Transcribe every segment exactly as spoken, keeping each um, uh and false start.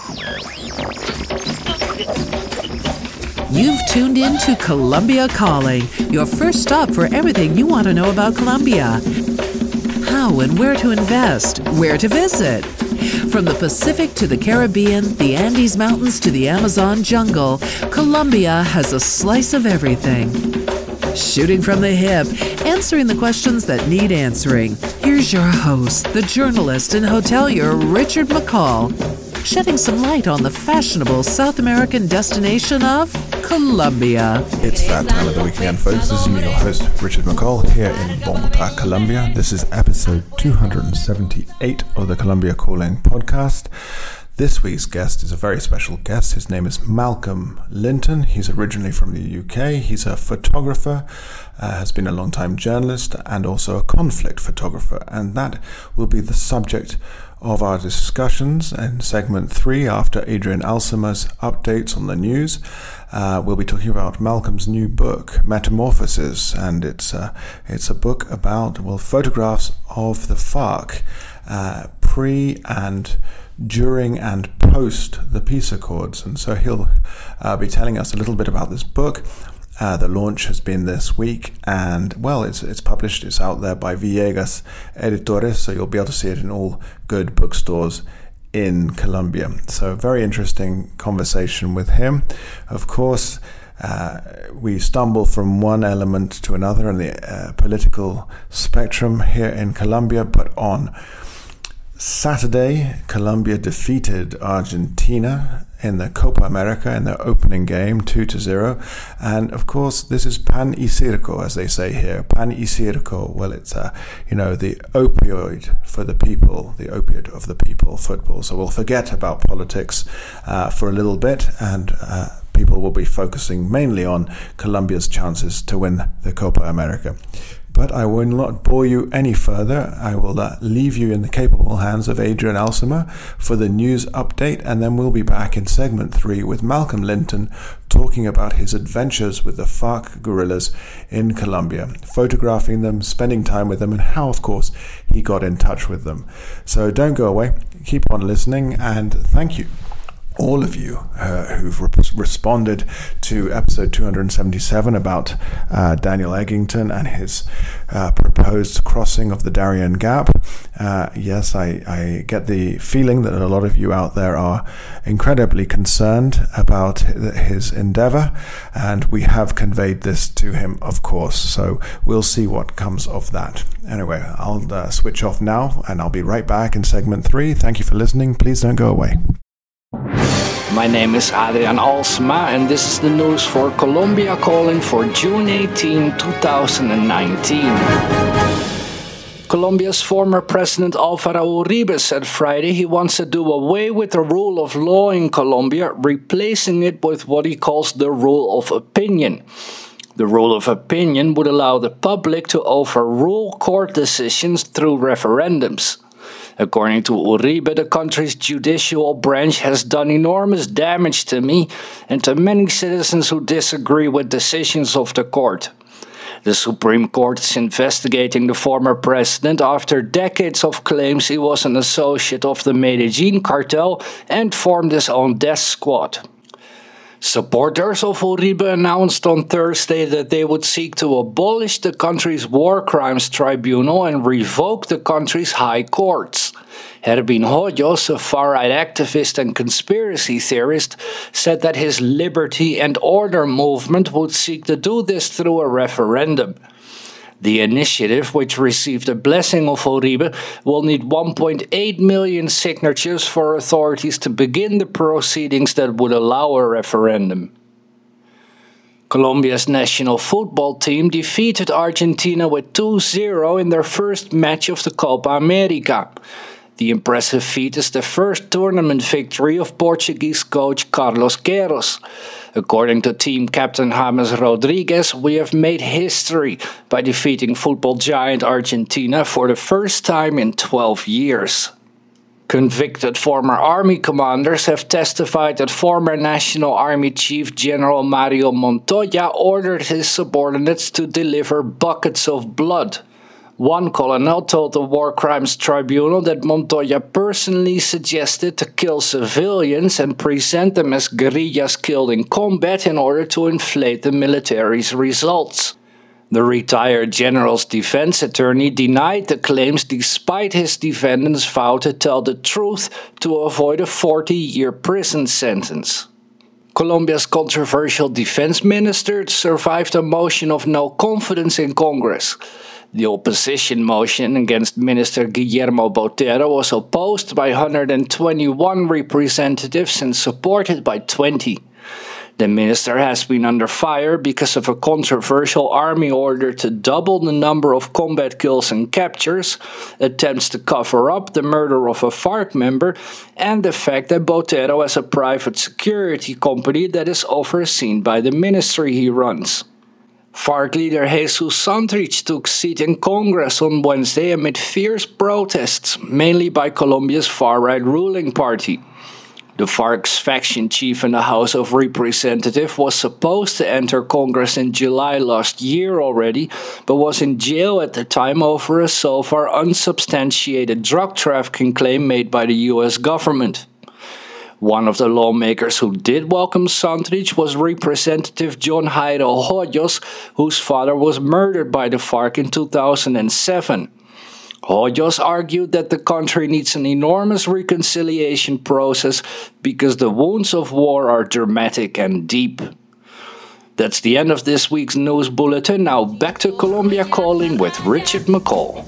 You've tuned in to Colombia Calling, your first stop for everything you want to know about Colombia. How and where to invest, where to visit. From the Pacific to the Caribbean, the Andes Mountains to the Amazon jungle, Colombia has a slice of everything. Shooting from the hip, answering the questions that need answering. Here's your host, the journalist and hotelier Richard McCall, shedding some light on the fashionable South American destination of Colombia. It's that time of the week again, folks. This is me, your host, Richard McCall, here in Bogota, Colombia. This is episode two hundred seventy-eight of the Colombia Calling podcast. This week's guest is a very special guest. His name is Malcolm Linton. He's originally from the U K. He's a photographer, uh, has been a long-time journalist, and also a conflict photographer. And that will be the subject of our discussions in segment three after Adrian Alsema's updates on the news. Uh, we'll be talking about Malcolm's new book, Metamorphosis, and it's uh, it's a book about, well, photographs of the FARC, uh, pre and during and post the peace accords. And so he'll uh, be telling us a little bit about this book. Uh, the launch has been this week, and well, it's it's published, it's out there by Villegas Editores, so you'll be able to see it in all good bookstores in Colombia. So very interesting conversation with him. Of course, uh, we stumble from one element to another in the uh, political spectrum here in Colombia, but on Saturday, Colombia defeated Argentina in the Copa America in their opening game, two to zero. And of course, this is pan y circo, as they say here. Pan y circo, well, it's, uh, you know, the opioid for the people, the opiate of the people, football. So we'll forget about politics uh, for a little bit, and uh, people will be focusing mainly on Colombia's chances to win the Copa America. But I will not bore you any further. I will uh, leave you in the capable hands of Adrian Alsema for the news update, and then we'll be back in segment three with Malcolm Linton talking about his adventures with the FARC guerrillas in Colombia, photographing them, spending time with them, and how, of course, he got in touch with them. So don't go away. Keep on listening, and thank you, all of you uh, who've re- responded to episode two hundred seventy-seven about uh, Daniel Eggington and his uh, proposed crossing of the Darien Gap. Uh, yes, I, I get the feeling that a lot of you out there are incredibly concerned about his endeavor, and we have conveyed this to him, of course, so we'll see what comes of that. Anyway, I'll uh, switch off now, and I'll be right back in segment three. Thank you for listening. Please don't go away. My name is Adrian Alsema, and this is the news for Colombia Calling for June eighteenth, twenty nineteen. Colombia's former president Álvaro Uribe said Friday he wants to do away with the rule of law in Colombia, replacing it with what he calls the rule of opinion. The rule of opinion would allow the public to overrule court decisions through referendums. According to Uribe, the country's judicial branch has done enormous damage to me and to many citizens who disagree with decisions of the court. The Supreme Court is investigating the former president after decades of claims he was an associate of the Medellin cartel and formed his own death squad. Supporters of Uribe announced on Thursday that they would seek to abolish the country's war crimes tribunal and revoke the country's high courts. Hervin Hoyos, a far-right activist and conspiracy theorist, said that his Liberty and Order movement would seek to do this through a referendum. The initiative, which received the blessing of Uribe, will need one point eight million signatures for authorities to begin the proceedings that would allow a referendum. Colombia's national football team defeated Argentina with two zero in their first match of the Copa America. The impressive feat is the first tournament victory of Portuguese coach Carlos Queiroz. According to team captain James Rodriguez, we have made history by defeating football giant Argentina for the first time in twelve years. Convicted former army commanders have testified that former National Army Chief General Mario Montoya ordered his subordinates to deliver buckets of blood. One colonel told the War Crimes Tribunal that Montoya personally suggested to kill civilians and present them as guerrillas killed in combat in order to inflate the military's results. The retired general's defense attorney denied the claims despite his defendant's vow to tell the truth to avoid a forty-year prison sentence. Colombia's controversial defense minister survived a motion of no confidence in Congress. The opposition motion against Minister Guillermo Botero was opposed by one hundred twenty-one representatives and supported by twenty. The minister has been under fire because of a controversial army order to double the number of combat kills and captures, attempts to cover up the murder of a FARC member, and the fact that Botero has a private security company that is overseen by the ministry he runs. FARC leader Jesus Santrich took seat in Congress on Wednesday amid fierce protests, mainly by Colombia's far-right ruling party. The FARC's faction chief in the House of Representatives was supposed to enter Congress in July last year already, but was in jail at the time over a so far unsubstantiated drug trafficking claim made by the U S government. One of the lawmakers who did welcome Santrich was Representative John Jairo Hoyos, whose father was murdered by the FARC in two thousand seven. Hoyos argued that the country needs an enormous reconciliation process because the wounds of war are dramatic and deep. That's the end of this week's news bulletin. Now back to Colombia Calling with Richard McCall.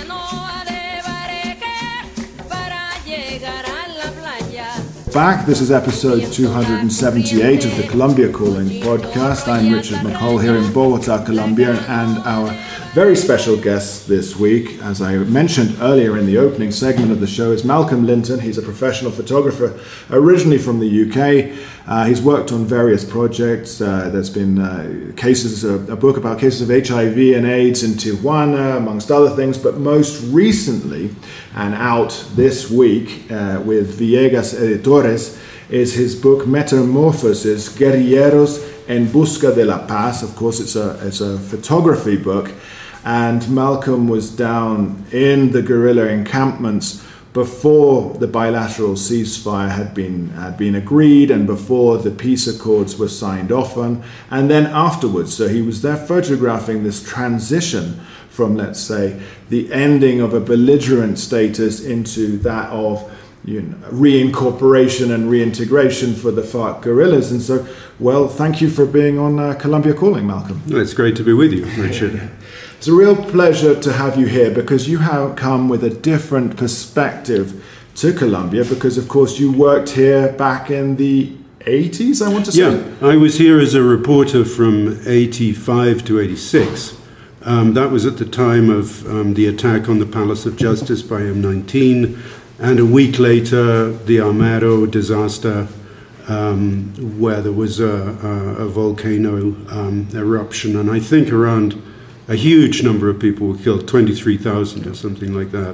Back. This is episode two hundred seventy-eight of the Colombia Calling podcast. I'm Richard McCall here in Bogotá, Colombia, and our very special guest this week, as I mentioned earlier in the opening segment of the show, is Malcolm Linton. He's a professional photographer originally from the U K. Uh, he's worked on various projects. Uh, there's been uh, cases, uh, a book about cases of H I V and AIDS in Tijuana, amongst other things, but most recently, and out this week uh, with Villegas Editores, is his book Metamorphosis, Guerrilleros en Busca de la Paz. Of course, it's a, it's a photography book, and Malcolm was down in the guerrilla encampments before the bilateral ceasefire had been had been agreed and before the peace accords were signed off on, and then afterwards. So he was there photographing this transition from, let's say, the ending of a belligerent status into that of, you know, reincorporation and reintegration for the FARC guerrillas. And so, well, thank you for being on uh, Colombia Calling, Malcolm. It's great to be with you, Richard. It's a real pleasure to have you here because you have come with a different perspective to Colombia because, of course, you worked here back in the eighties, I want to say. Yeah, I was here as a reporter from eighty-five to eighty-six. Um, that was at the time of um, the attack on the Palace of Justice by M nineteen, and a week later, the Armero disaster, um, where there was a, a, a volcano um, eruption, and I think around a huge number of people were killed, twenty-three thousand or something like that.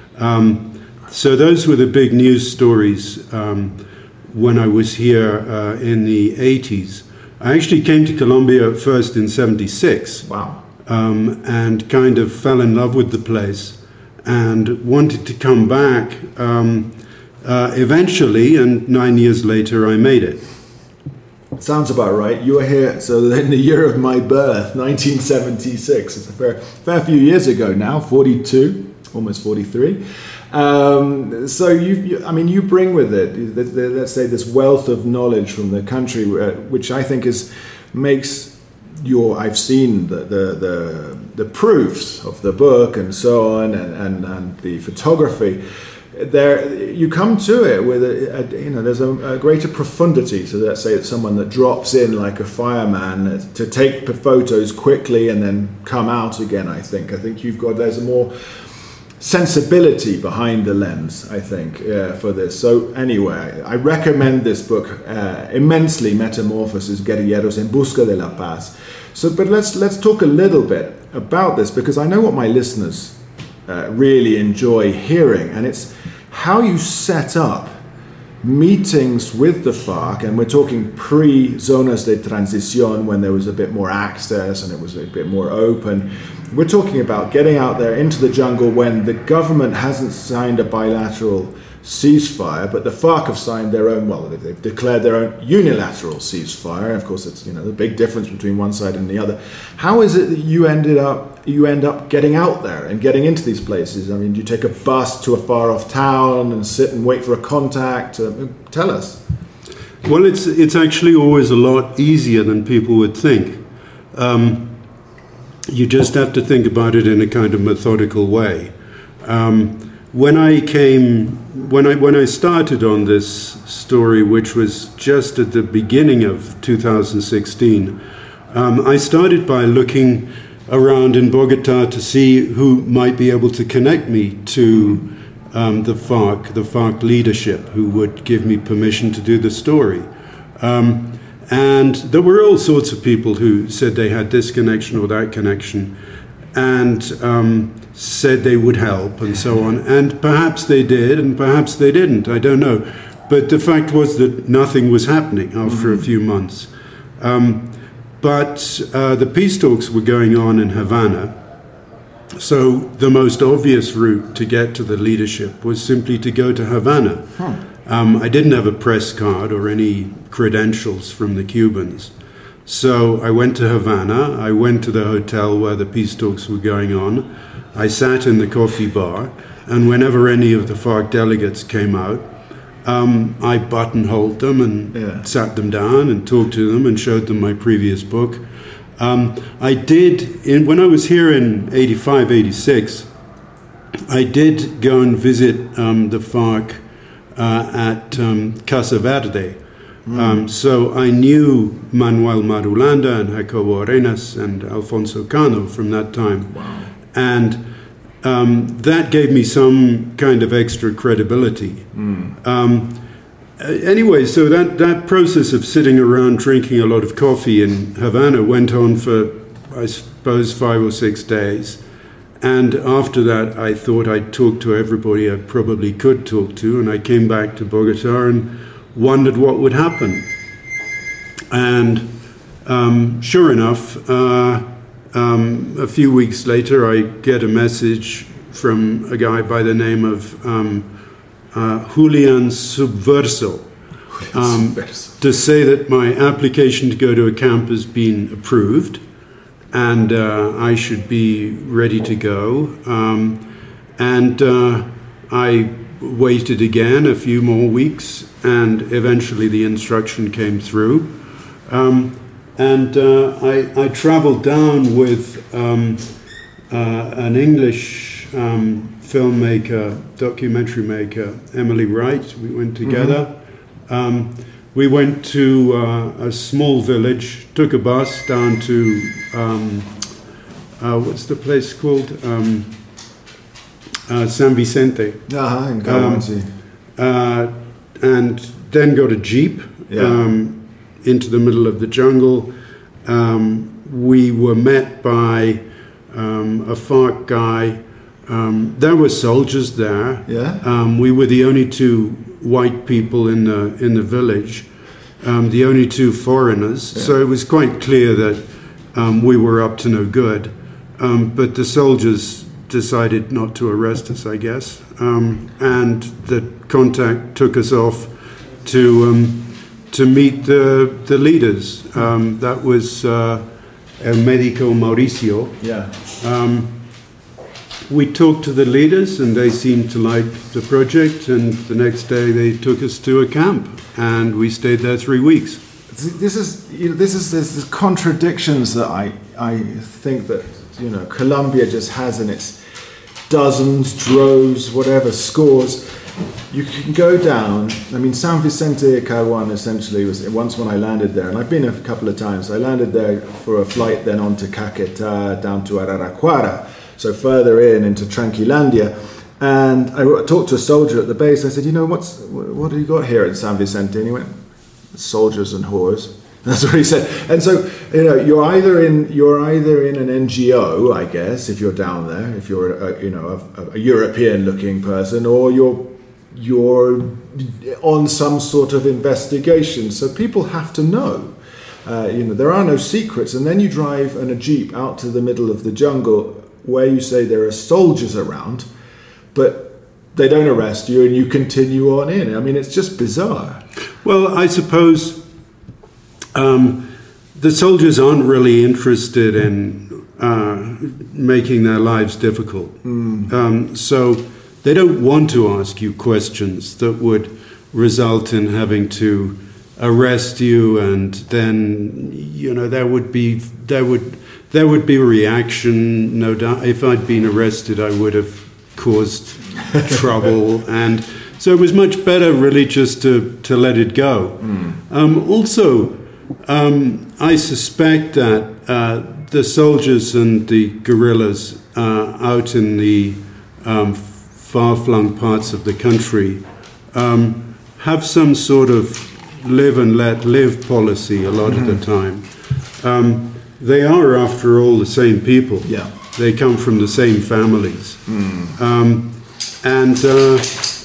Um, so those were the big news stories um, when I was here uh, in the eighties. I actually came to Colombia first in seventy-six. Wow. Um, and kind of fell in love with the place and wanted to come back um, uh, eventually, and nine years later I made it. Sounds about right. You were here, so in the year of my birth, nineteen seventy-six. It's a fair, fair few years ago now, forty-two, almost forty-three. Um, so you, you, I mean, you bring with it, let's say, this wealth of knowledge from the country, which I think is makes your. I've seen the the the, the proofs of the book and so on, and, and, and the photography. There, you come to it with a, a you know, there's a, a greater profundity. So let's say it's someone that drops in like a fireman to take photos quickly and then come out again. I think. I think you've got there's a more sensibility behind the lens, I think, uh, for this. So anyway, I recommend this book uh, immensely, Metamorphosis, Guerrilleros en Busca de la Paz. So, but let's let's talk a little bit about this, because I know what my listeners uh, really enjoy hearing, and it's how you set up meetings with the FARC, and we're talking pre-zonas de transición when there was a bit more access and it was a bit more open. We're talking about getting out there into the jungle when the government hasn't signed a bilateral ceasefire, but the FARC have signed their own, well, they've declared their own unilateral ceasefire. And of course, it's, you know, the big difference between one side and the other. How is it that you ended up, you end up getting out there and getting into these places? I mean, do you take a bus to a far-off town and sit and wait for a contact? Uh, tell us. Well, it's it's actually always a lot easier than people would think. Um, you just have to think about it in a kind of methodical way. Um, When I came, when I when I started on this story, which was just at the beginning of two thousand sixteen, um, I started by looking around in Bogota to see who might be able to connect me to um, the FARC, the FARC leadership, who would give me permission to do the story. Um, and there were all sorts of people who said they had this connection or that connection, and um, said they would help and so on. And perhaps they did, and perhaps they didn't. I don't know. But the fact was that nothing was happening after mm-hmm. a few months. Um, but uh, the peace talks were going on in Havana. So the most obvious route to get to the leadership was simply to go to Havana. Huh. Um, I didn't have a press card or any credentials from the Cubans. So I went to Havana. I went to the hotel where the peace talks were going on. I sat in the coffee bar, and whenever any of the FARC delegates came out, um, I buttonholed them and yeah. sat them down and talked to them and showed them my previous book. Um, I did, in, when I was here in eighty-five, eighty-six, I did go and visit um, the FARC uh, at um, Casa Verde. Mm. Um, so I knew Manuel Marulanda and Jacobo Arenas and Alfonso Cano from that time. Wow. And um, that gave me some kind of extra credibility. Mm. Um, anyway, so that, that process of sitting around drinking a lot of coffee in Havana went on for, I suppose, five or six days. And after that, I thought I'd talk to everybody I probably could talk to, and I came back to Bogota and wondered what would happen. And um, sure enough, uh, Um, a few weeks later, I get a message from a guy by the name of um, uh, Julian Subverso um, to say that my application to go to a camp has been approved and uh, I should be ready to go. Um, and uh, I waited again a few more weeks, and eventually the instruction came through. Um, And uh, I, I traveled down with um, uh, an English um, filmmaker, documentary maker, Emily Wright. We went together. Mm-hmm. Um, we went to uh, a small village, took a bus down to, um, uh, what's the place called? Um, uh, San Vicente. Uh-huh, in Calamansi. Um, uh, and then got a jeep. Yeah. Um, into the middle of the jungle. Um, we were met by um, a FARC guy. Um, there were soldiers there. Yeah. Um, we were the only two white people in the in the village, um, the only two foreigners. Yeah. So it was quite clear that um, we were up to no good. Um, but the soldiers decided not to arrest us, I guess. Um, and the contact took us off to Um, to meet the the leaders. Um, that was uh, El Médico Mauricio. Yeah. Um, we talked to the leaders, and they seemed to like the project. And the next day, they took us to a camp, and we stayed there three weeks. This is you know, this is there's this contradictions that I I think that you know Colombia just has in its dozens, droves, whatever scores. You can go down. I mean, San Vicente Caguán essentially was once when I landed there, and I've been a couple of times. I landed there for a flight, then on to Caquetá, down to Araraquara, so further in into Tranquilandia. And I talked to a soldier at the base. I said, "You know, what's what have you got here in San Vicente?" And he went, "Soldiers and whores." That's what he said. And so, you know, you're either in you're either in an N G O, I guess, if you're down there, if you're a, you know a, a European-looking person, or you're you're on some sort of investigation. So people have to know. Uh, you know, there are no secrets. And then you drive in a jeep out to the middle of the jungle where you say there are soldiers around, but they don't arrest you and you continue on in. I mean, it's just bizarre. Well, I suppose um, the soldiers aren't really interested in uh, making their lives difficult. Mm. Um, so they don't want to ask you questions that would result in having to arrest you, and then, you know, there would be there would there would be a reaction, no doubt. If I'd been arrested, I would have caused trouble, and so it was much better really just to to let it go. Mm. Um, also, um, I suspect that uh, the soldiers and the guerrillas uh, out in the um, far-flung parts of the country um, have some sort of live and let live policy a lot mm-hmm. of the time. Um, they are, after all, the same people. Yeah. They come from the same families. Mm. Um, and uh,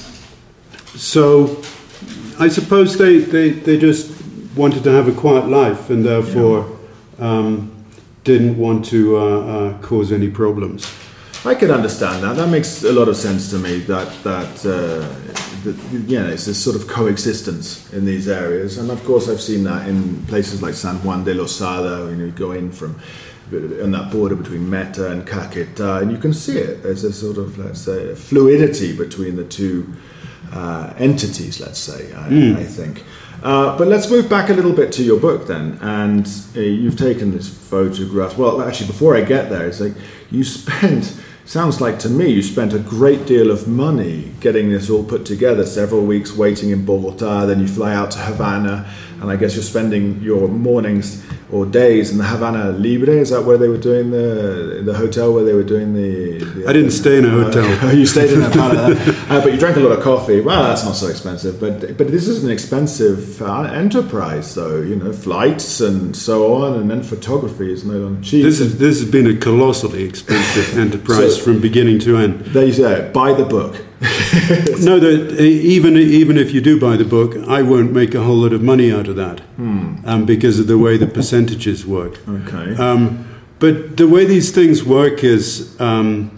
so I suppose they, they, they just wanted to have a quiet life, and therefore yeah. um, didn't want to uh, uh, cause any problems. I can understand that. That makes a lot of sense to me, that, that, uh, that you know, it's this sort of coexistence in these areas. And of course I've seen that in places like San Juan de Losada. You know, you go in from on that border between Meta and Caquetá, and you can see it. There's a sort of, let's say, a fluidity between the two uh, entities, let's say, I, mm. I think. Uh, but let's move back a little bit to your book then, and uh, you've taken this photograph. Well, actually, before I get there, it's like you spent, sounds like to me, you spent a great deal of money getting this all put together, several weeks waiting in Bogotá, then you fly out to Havana, and I guess you're spending your mornings or days in the Havana Libre. Is that where they were doing the the hotel where they were doing the... the I didn't stay in a hotel. Uh, you stayed in Havana, uh, but you drank a lot of coffee. Well, that's not so expensive, but but this is an expensive uh, enterprise, though. You know, flights and so on, and then photography is no longer cheap. This is this has been a colossally expensive enterprise so, from beginning to end. There you say, buy the book. No, the, even even if you do buy the book, I won't make a whole lot of money out of that, hmm. um, because of the way the percentages work. Okay. Um, but the way these things work is, um,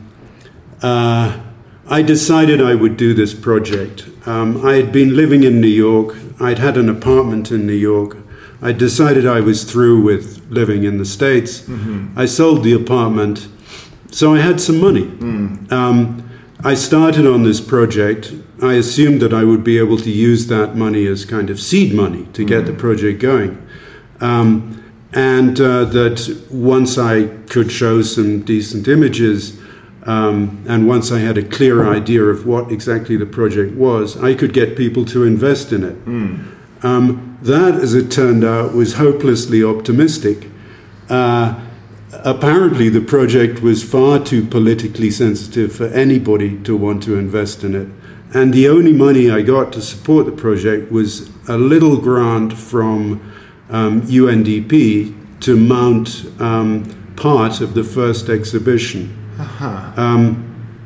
uh, I decided I would do this project. Um, I had been living in New York. I'd had an apartment in New York. I decided I was through with living in the States. Mm-hmm. I sold the apartment, so I had some money. Mm. Um, I started on this project. I assumed that I would be able to use that money as kind of seed money to get mm. the project going. Um, and uh, that once I could show some decent images, um, and once I had a clear idea of what exactly the project was, I could get people to invest in it. Mm. Um, that, as it turned out, was hopelessly optimistic. Uh, Apparently, the project was far too politically sensitive for anybody to want to invest in it. And the only money I got to support the project was a little grant from um, U N D P to mount um, part of the first exhibition. Uh-huh. Um,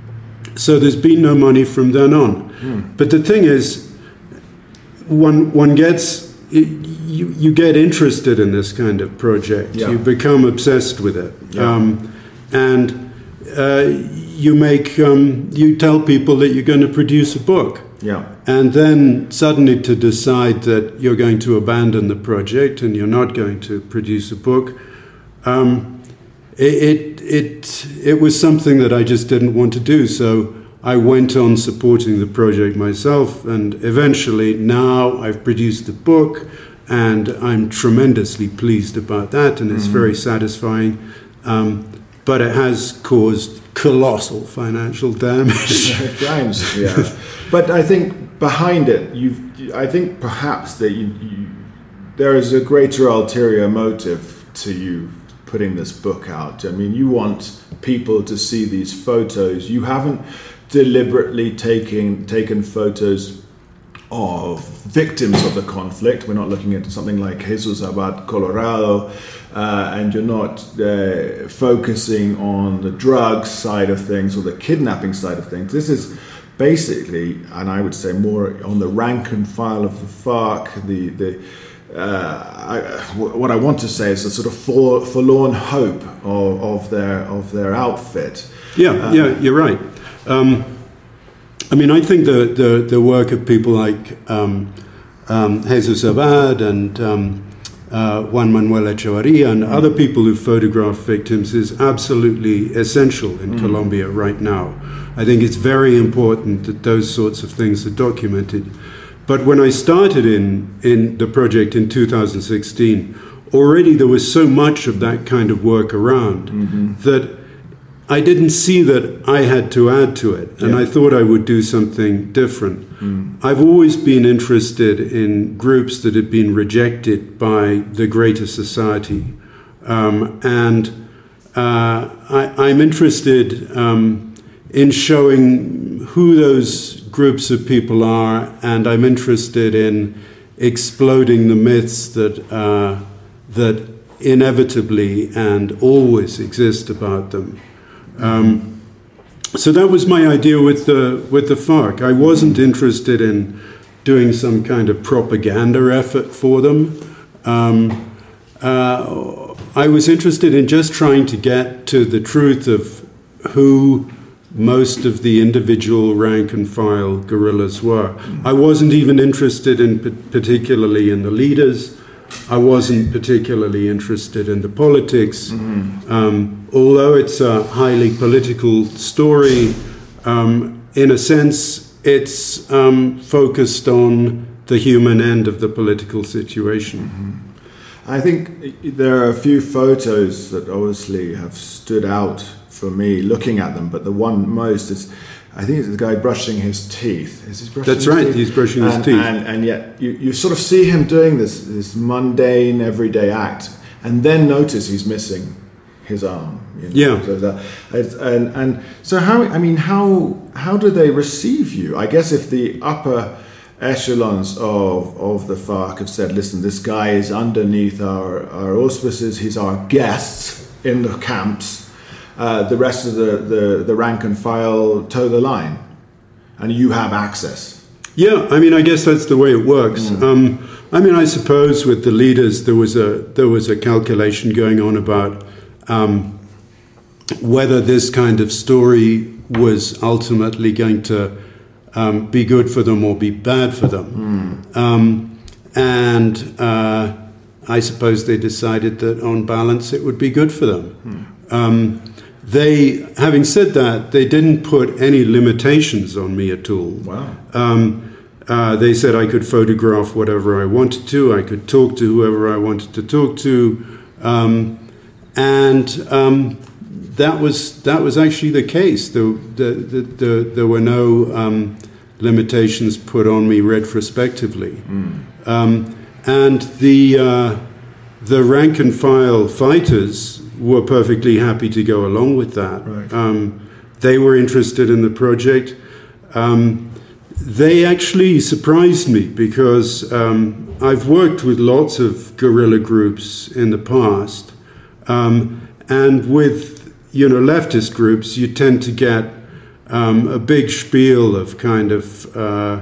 so there's been no money from then on. Mm. But the thing is, one, one gets... You, you get interested in this kind of project. Yeah. You become obsessed with it, yeah. um, and uh, you make um, you tell people that you're going to produce a book. Yeah. And then suddenly to decide that you're going to abandon the project and you're not going to produce a book, um, it, it it it was something that I just didn't want to do. So I went on supporting the project myself, and eventually now I've produced a book. And I'm tremendously pleased about that, and it's mm-hmm. very satisfying. Um, but it has caused colossal financial damage. At times, yeah. But I think behind it, you've. I think perhaps that you, you, there is a greater ulterior motive to you putting this book out. I mean, you want people to see these photos. You haven't deliberately taken taken photos of victims of the conflict. We're not looking at something like Jesus Abad Colorado, uh, and you're not uh, focusing on the drugs side of things or the kidnapping side of things. This is basically, and I would say more on the rank and file of the FARC, the the. Uh, I, what I want to say is a sort of for, forlorn hope of, of their of their outfit. Yeah, um, yeah, you're right. Um, I mean, I think the, the, the work of people like um, um, Jesus Abad and um, uh, Juan Manuel Echevarria and other people who photograph victims is absolutely essential in mm. Colombia right now. I think it's very important that those sorts of things are documented. But when I started in, in the project in two thousand sixteen, already there was so much of that kind of work around mm-hmm. that I didn't see that I had to add to it. And yeah. I thought I would do something different. Mm. I've always been interested in groups that had been rejected by the greater society. Um, and uh, I, I'm interested um, in showing who those groups of people are, and I'm interested in exploding the myths that uh, that inevitably and always exist about them. Um, so that was my idea with the with the FARC. I wasn't interested in doing some kind of propaganda effort for them. Um, uh, I was interested in just trying to get to the truth of who most of the individual rank and file guerrillas were. I wasn't even interested in particularly in the leaders. I wasn't particularly interested in the politics. Mm-hmm. Um, although it's a highly political story, um, in a sense, it's um, focused on the human end of the political situation. Mm-hmm. I think there are a few photos that obviously have stood out for me looking at them, but the one most is, I think it's the guy brushing his teeth. Is he brushing That's his right, teeth? he's brushing and, his teeth. And, and yet you, you sort of see him doing this, this mundane, everyday act, and then notice he's missing his arm. You know? Yeah. So that, it's, and, and so how, I mean, how, how do they receive you? I guess if the upper echelons of, of the FARC have said, listen, this guy is underneath our, our auspices, he's our guest in the camps, Uh, the rest of the, the, the rank and file toe the line, and you have access. Yeah, I mean, I guess that's the way it works. Mm. Um, I mean, I suppose with the leaders there was a there was a calculation going on about um, whether this kind of story was ultimately going to um, be good for them or be bad for them, mm. um, and uh, I suppose they decided that on balance it would be good for them. Mm. Um, They, having said that, they didn't put any limitations on me at all. Wow. Um, uh, they said I could photograph whatever I wanted to, I could talk to whoever I wanted to talk to, um, and um, that was that was actually the case. The, the, the, the, there were no um, limitations put on me retrospectively, mm. um, and the uh, the rank and file fighters were perfectly happy to go along with that. Right. Um, they were interested in the project. Um, they actually surprised me because um, I've worked with lots of guerrilla groups in the past, um, and with you know leftist groups, you tend to get um, a big spiel of kind of uh,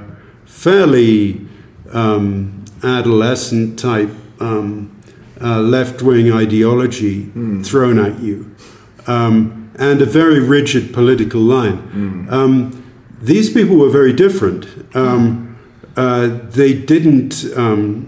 fairly um, adolescent type. Um, Uh, left-wing ideology mm. thrown at you, um, and a very rigid political line. Mm. Um, these people were very different. Um, uh, they didn't um,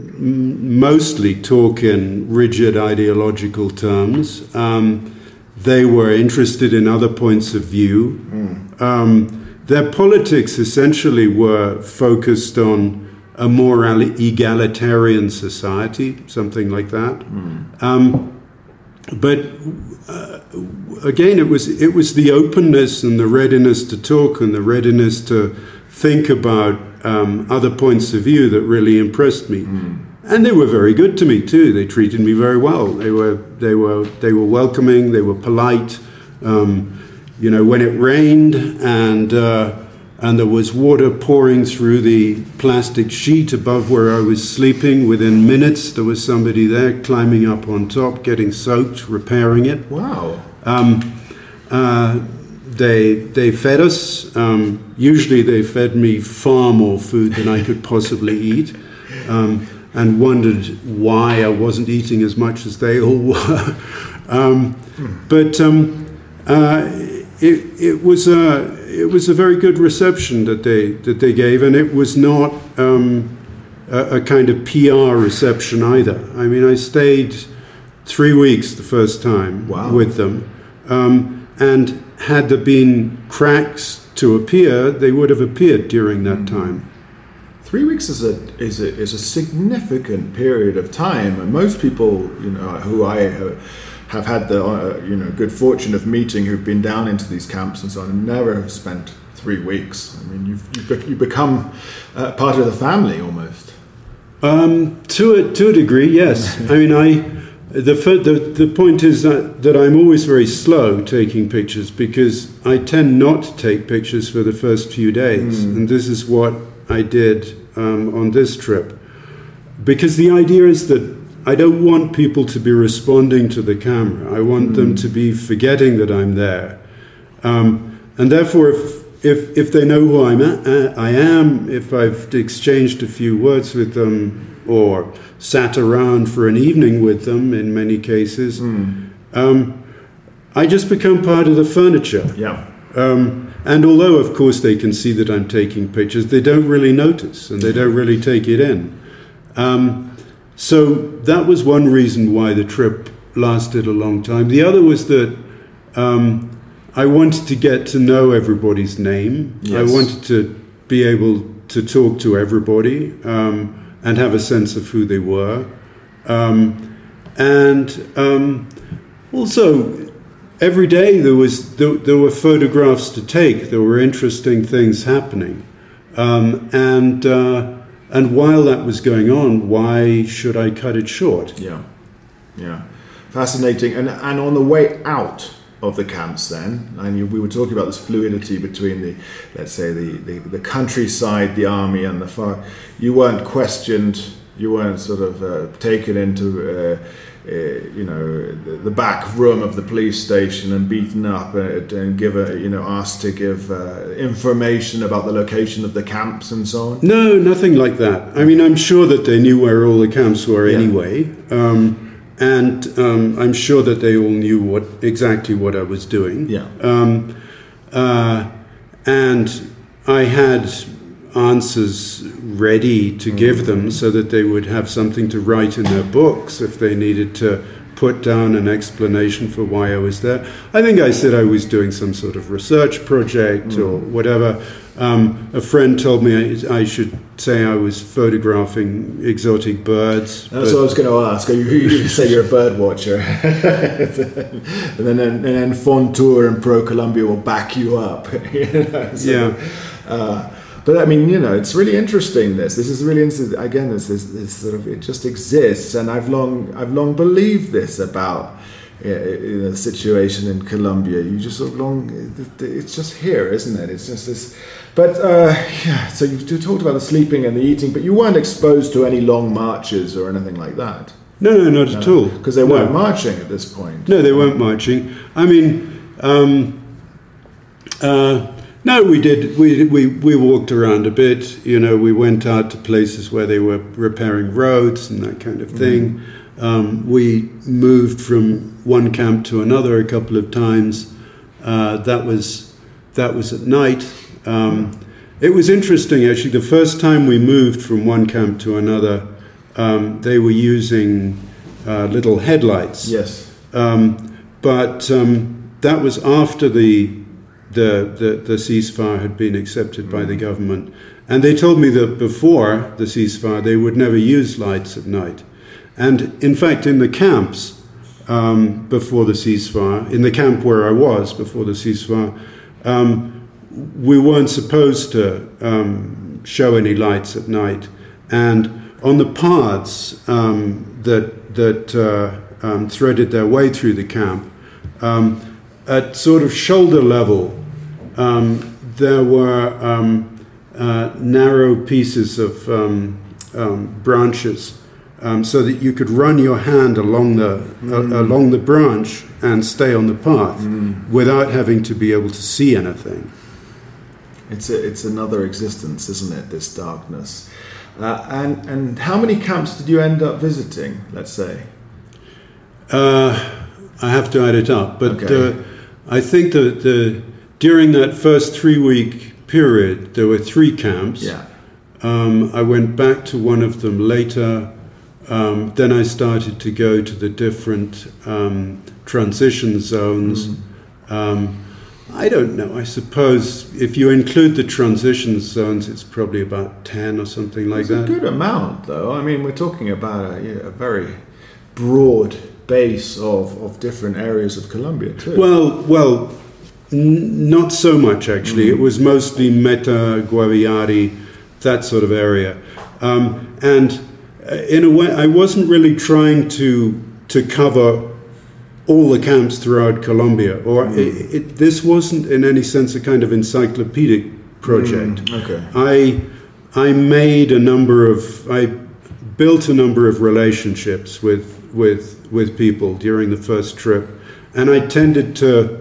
m- mostly talk in rigid ideological terms. Um, they were interested in other points of view. Mm. Um, their politics essentially were focused on a more egalitarian society, something like that. Mm. Um, but uh, again, it was it was the openness and the readiness to talk and the readiness to think about um, other points of view that really impressed me. Mm. And they were very good to me too. They treated me very well. They were they were they were welcoming. They were polite. Um, you know, when it rained and uh, and there was water pouring through the plastic sheet above where I was sleeping, within minutes there was somebody there climbing up on top, getting soaked, repairing it. Wow. Um, uh, they they fed us. Um, usually they fed me far more food than I could possibly eat, um, and wondered why I wasn't eating as much as they all were. um, but um, uh, it it was a it was a very good reception that they that they gave, and it was not um, a, a kind of P R reception either. I mean, I stayed three weeks the first time Wow. with them, um, and had there been cracks to appear, they would have appeared during that mm. time. Three weeks is a is a is a significant period of time, and most people, you know, who I have, have had the uh, you know good fortune of meeting, who've been down into these camps and so on, never spent three weeks. I mean, you've you, you become uh, part of the family almost. Um, to a to a degree, yes. I mean, I. The, the the point is that, that I'm always very slow taking pictures, because I tend not to take pictures for the first few days, mm. and this is what I did um, on this trip. Because the idea is that I don't want people to be responding to the camera. I want mm. them to be forgetting that I'm there, um, and therefore, if if if they know who I'm at, I am, if I've exchanged a few words with them, or sat around for an evening with them in many cases, mm. um, I just become part of the furniture. Yeah. Um, and although, of course, they can see that I'm taking pictures, they don't really notice, and they don't really take it in. Um, so that was one reason why the trip lasted a long time. The other was that um, I wanted to get to know everybody's name. Yes. I wanted to be able to talk to everybody, um, and have a sense of who they were. Um, and um, also, every day there was there, there were photographs to take. There were interesting things happening. Um, and uh, and while that was going on, why should I cut it short? Yeah, yeah. Fascinating. And, and on the way out of the camps then, and you, we were talking about this fluidity between the, let's say, the, the, the countryside, the army, and the far. You weren't questioned, you weren't sort of uh, taken into, uh, uh, you know, the, the back room of the police station and beaten up and, and give a, you know, asked to give uh, information about the location of the camps and so on? No, nothing like that. I mean, I'm sure that they knew where all the camps were yeah. anyway. Um, And um, I'm sure that they all knew what exactly what I was doing. Yeah. Um, uh, and I had answers ready to give mm-hmm. them, so that they would have something to write in their books if they needed to put down an explanation for why I was there. I think I said I was doing some sort of research project mm. or whatever. Um, a friend told me I, I should say I was photographing exotic birds. That's what I was going to ask. You, you say you're a bird watcher. and then and then Fontour and Pro Colombia will back you up. you know, so, yeah. Uh, But I mean, you know, it's really interesting. This, this is really interesting. Again, this, this, this sort of it just exists, and I've long, I've long believed this about uh, the situation in Colombia. You just sort of long, it's just here, isn't it? It's just this. But uh, yeah, so you, you talked about the sleeping and the eating, but you weren't exposed to any long marches or anything like that. No, no, not no, at all. Because they weren't no. marching at this point. No, they weren't marching. I mean. Um, uh, No, we did. We, we we walked around a bit. You know, we went out to places where they were repairing roads and that kind of thing. Mm-hmm. Um, we moved from one camp to another a couple of times. Uh, that was that was at night. Um, it was interesting, actually. The first time we moved from one camp to another, um, they were using uh, little headlights. Yes. Um, but um, that was after the. The, the, the ceasefire had been accepted by the government. And they told me that before the ceasefire, they would never use lights at night. And in fact, in the camps um, before the ceasefire, in the camp where I was before the ceasefire, um, we weren't supposed to um, show any lights at night. And on the paths um, that, that uh, um, threaded their way through the camp, um, at sort of shoulder level, Um, there were um, uh, narrow pieces of um, um, branches um, so that you could run your hand along the mm. uh, along the branch and stay on the path mm. without having to be able to see anything. It's a, it's another existence, isn't it? This darkness. Uh, and and how many camps did you end up visiting? Let's say. Uh, I have to add it up, but okay. uh, I think that the during that first three week period there were three camps. Yeah. Um, I went back to one of them later. Um, then I started to go to the different um, transition zones. Mm. Um, I don't know. I suppose if you include the transition zones, it's probably about ten or something like it's that. It's a good amount, though. I mean, we're talking about a, you know, a very broad base of, of different areas of Colombia, too. Well, well, n- not so much, actually. Mm. It was mostly Meta, Guaviare, that sort of area. Um, and in a way, I wasn't really trying to to cover all the camps throughout Colombia, or mm. it, it, this wasn't in any sense a kind of encyclopedic project. Mm, okay. I I made a number of I built a number of relationships with with with people during the first trip, and I tended to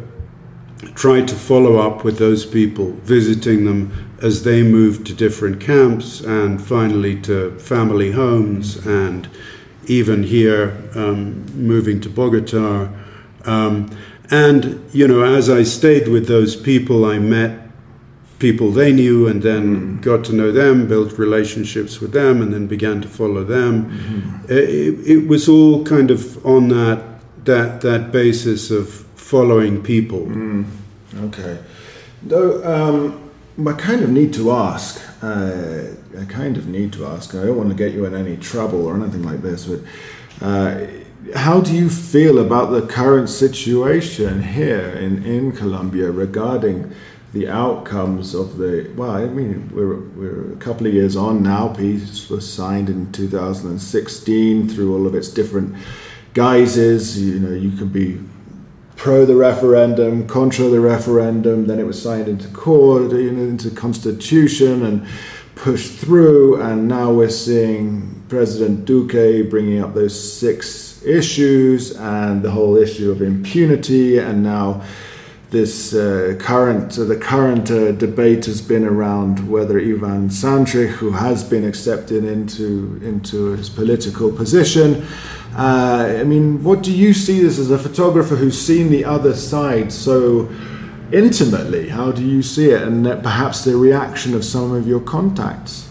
try to follow up with those people, visiting them as they moved to different camps and finally to family homes, and even here um, moving to Bogota. Um, and, you know, as I stayed with those people, I met people they knew and then mm. got to know them, built relationships with them, and then began to follow them. Mm-hmm. It, it was all kind of on that that that basis of following people. Mm. Okay. Though, um, I kind of need to ask, uh, I kind of need to ask, I don't want to get you in any trouble or anything like this, but uh, how do you feel about the current situation here in, in Colombia regarding the outcomes of the, well, I mean, we're, we're a couple of years on now. Peace was signed in two thousand sixteen through all of its different guises. You know, you can be pro the referendum, contra the referendum, then it was signed into court, you know, into constitution and pushed through, and now we're seeing President Duque bringing up those six issues and the whole issue of impunity, and now this uh, current, uh, the current uh, debate has been around whether Ivan Santrich, who has been accepted into into his political position. Uh, I mean, what do you see this as a photographer who's seen the other side so intimately? How do you see it, and that perhaps the reaction of some of your contacts?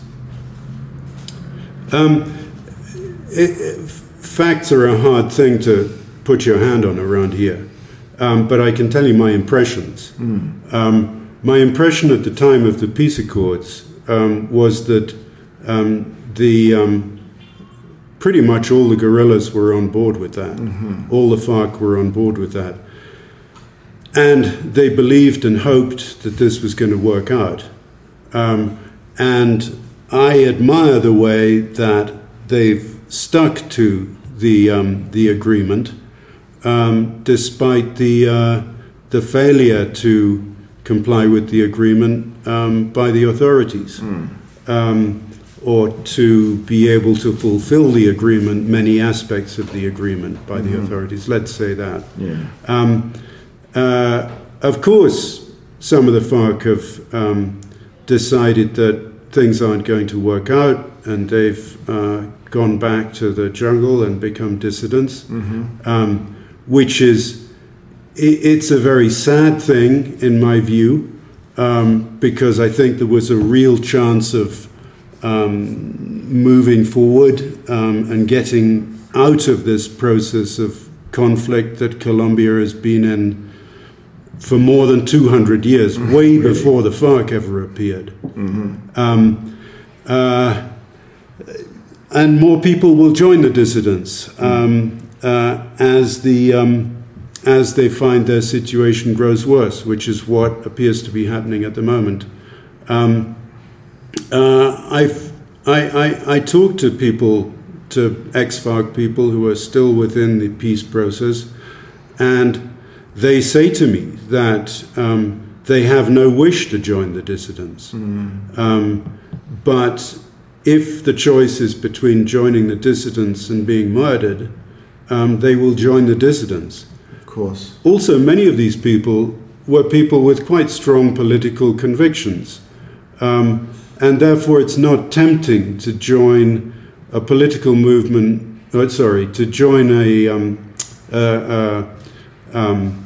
Um, it, it, facts are a hard thing to put your hand on around here. Um, but I can tell you my impressions. Mm. Um, my impression at the time of the peace accords um, was that um, the um, pretty much all the guerrillas were on board with that. Mm-hmm. All the FARC were on board with that. And they believed and hoped that this was going to work out. Um, and I admire the way that they've stuck to the um, the agreement. Um, despite the uh, the failure to comply with the agreement um, by the authorities, mm. um, or to be able to fulfill the agreement, many aspects of the agreement by mm-hmm. the authorities. Let's say that. Yeah. Um, uh, of course, some of the FARC have um, decided that things aren't going to work out, and they've uh, gone back to the jungle and become dissidents. Mm-hmm. Um, which is, it's a very sad thing in my view, um, because I think there was a real chance of um, moving forward um, and getting out of this process of conflict that Colombia has been in for more than two hundred years, mm-hmm. way really? before the FARC ever appeared. Mm-hmm. Um, uh, and more people will join the dissidents. Um, Uh, as the um, as they find their situation grows worse, which is what appears to be happening at the moment. Um, uh, I've I, I I talk to people, to ex-FARC people who are still within the peace process, and they say to me that um, they have no wish to join the dissidents, mm. um, but if the choice is between joining the dissidents and being murdered, um, they will join the dissidents. Of course. Also, many of these people were people with quite strong political convictions. Um, and therefore, it's not tempting to join a political movement, oh, sorry, to join a, um, uh, uh, um,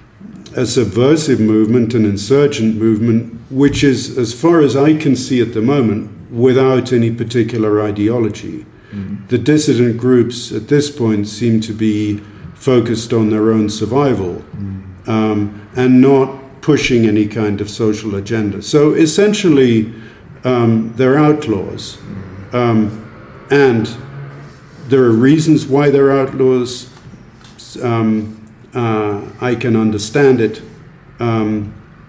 a subversive movement, an insurgent movement, which is, as far as I can see at the moment, without any particular ideology. Mm-hmm. The dissident groups at this point seem to be focused on their own survival, mm-hmm. um, and not pushing any kind of social agenda. So essentially, um, they're outlaws. Mm-hmm. Um, and there are reasons why they're outlaws. Um, uh, I can understand it. Um,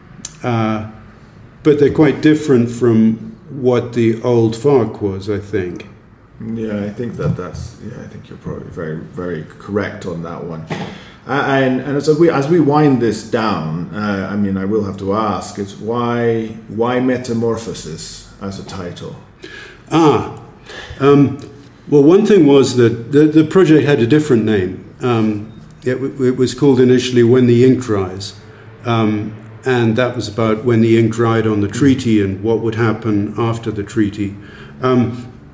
uh, but they're quite different from what the old FARC was, I think. Yeah, I think that that's. Yeah, I think you're probably very, very correct on that one. Uh, and and as we as we wind this down, uh, I mean, I will have to ask: it's why why Metamorphosis as a title? Ah, um, well, one thing was that the the project had a different name. Um, it, it was called initially "When the Ink Dries." Um, And that was about when the ink dried on the treaty and what would happen after the treaty. Um,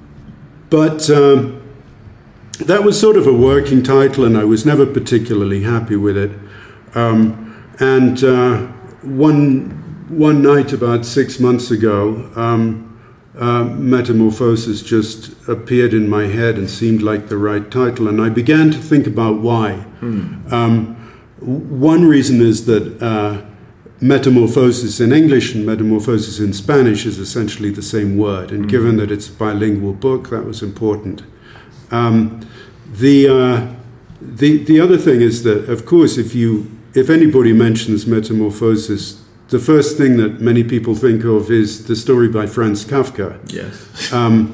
but um, that was sort of a working title, and I was never particularly happy with it. Um, and uh, one one night about six months ago, um, uh, Metamorphosis just appeared in my head and seemed like the right title, and I began to think about why. Mm. Um, one reason is that uh, Metamorphosis in English and metamorphosis in Spanish is essentially the same word, and mm-hmm. given that it's a bilingual book, that was important. Um, the uh, the the other thing is that, of course, if you if anybody mentions Metamorphosis, the first thing that many people think of is the story by Franz Kafka. Yes. Um,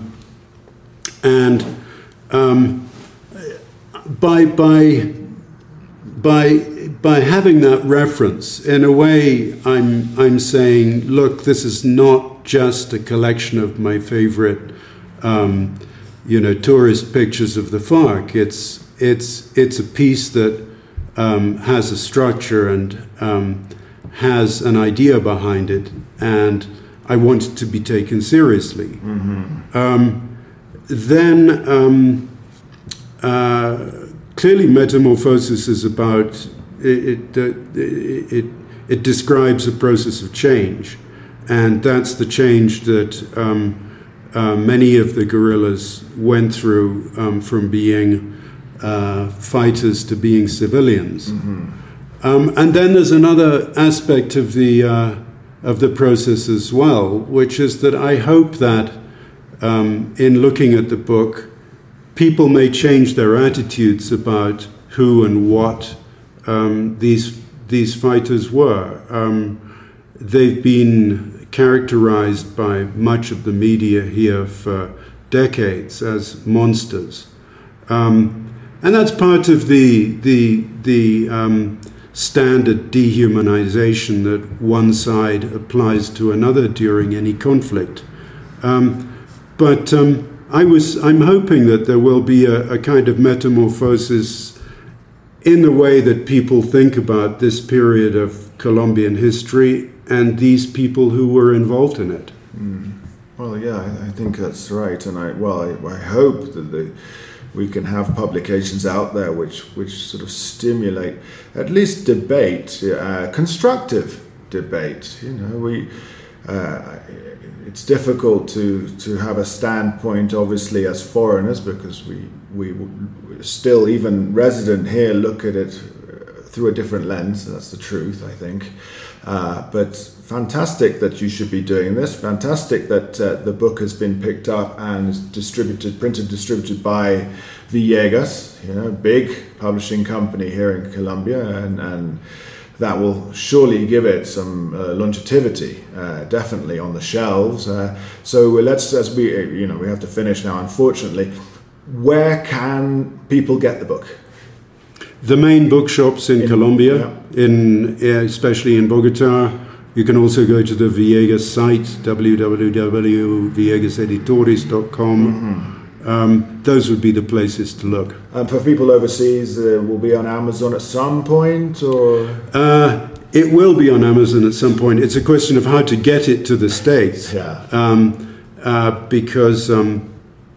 and um, by by by. By having that reference, in a way, I'm I'm saying, look, this is not just a collection of my favorite, um, you know, tourist pictures of the FARC. It's it's it's a piece that um, has a structure and um, has an idea behind it, and I want it to be taken seriously. Mm-hmm. Um, then um, uh, clearly, Metamorphosis is about. It, it, it, it describes a process of change, and that's the change that um, uh, many of the guerrillas went through um, from being uh, fighters to being civilians. Mm-hmm. Um, and then there's another aspect of the uh, of the process as well, which is that I hope that um, in looking at the book, people may change their attitudes about who and what Um, these these fighters were. Um, they've been characterized by much of the media here for decades as monsters, um, and that's part of the the the um, standard dehumanization that one side applies to another during any conflict. Um, but um, I was I'm hoping that there will be a, a kind of metamorphosis in the way that people think about this period of Colombian history and these people who were involved in it. Mm. Well, yeah, I, I think that's right, and I well, I, I hope that the, we can have publications out there which which sort of stimulate at least debate, uh, constructive debate. You know, we. Uh, it's difficult to, to have a standpoint, obviously, as foreigners, because we we still, even resident here, look at it through a different lens. That's the truth, I think. Uh, but fantastic that you should be doing this. Fantastic that uh, the book has been picked up and distributed, printed, distributed by Villegas, you know, big publishing company here in Colombia, and and. That will surely give it some uh, longevity, uh, definitely on the shelves. Uh, so let's, as we, you know, we have to finish now, unfortunately. Where can people get the book? The main bookshops in, in Colombia, yeah. in especially in Bogota, You can also go to the Villegas site, w w w dot villegas editores dot com. Mm-hmm. Um, those would be the places to look. And for people overseas, uh, will be on Amazon at some point, or? Uh, it will be on Amazon at some point. It's a question of how to get it to the States. Yeah. Um, uh, because um,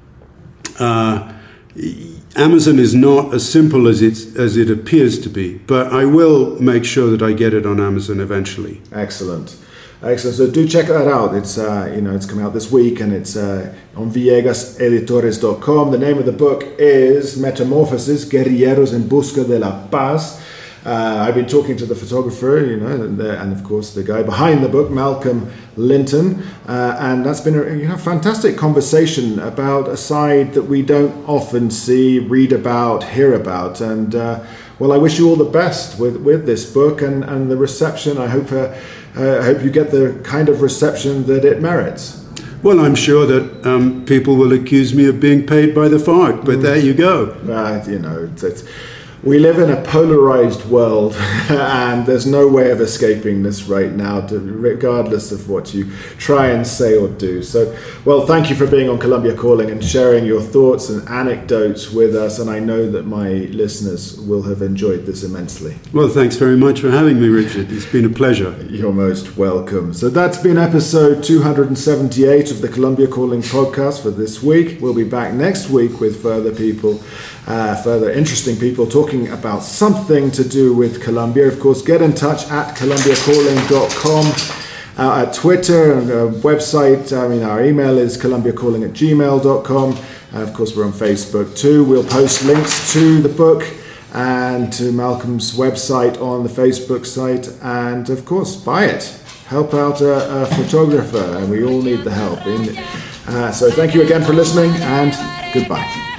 uh, Amazon is not as simple as it as it appears to be. But I will make sure that I get it on Amazon eventually. Excellent. Excellent. So do check that out. It's uh, you know it's coming out this week, and it's uh, on villegas editores dot com. The name of the book is Metamorphosis: Guerrilleros en busca de la paz. Uh, I've been talking to the photographer, you know, and, the, and of course the guy behind the book, Malcolm Linton, uh, and that's been a you know fantastic conversation about a side that we don't often see, read about, hear about, and uh, well, I wish you all the best with, with this book and, and the reception. I hope uh, uh, I hope you get the kind of reception that it merits. Well, I'm sure that um, people will accuse me of being paid by the FARC, but mm. there you go. Uh, you know, it's, it's we live in a polarized world, and there's no way of escaping this right now, to, regardless of what you try and say or do. So, well, thank you for being on Columbia Calling and sharing your thoughts and anecdotes with us, and I know that my listeners will have enjoyed this immensely. Well, thanks very much for having me, Richard. It's been a pleasure. You're most welcome. So that's been episode two hundred seventy-eight of the Columbia Calling podcast for this week. We'll be back next week with further people, uh, further interesting people talking about something to do with Columbia. Of course, get in touch at columbia calling dot com, uh, at Twitter and uh, website. I mean, our email is columbia calling at gmail dot com. Uh, of course, we're on Facebook too. We'll post links to the book and to Malcolm's website on the Facebook site. And of course, buy it. Help out a, a photographer, and we all need the help. In, uh, so thank you again for listening, and goodbye.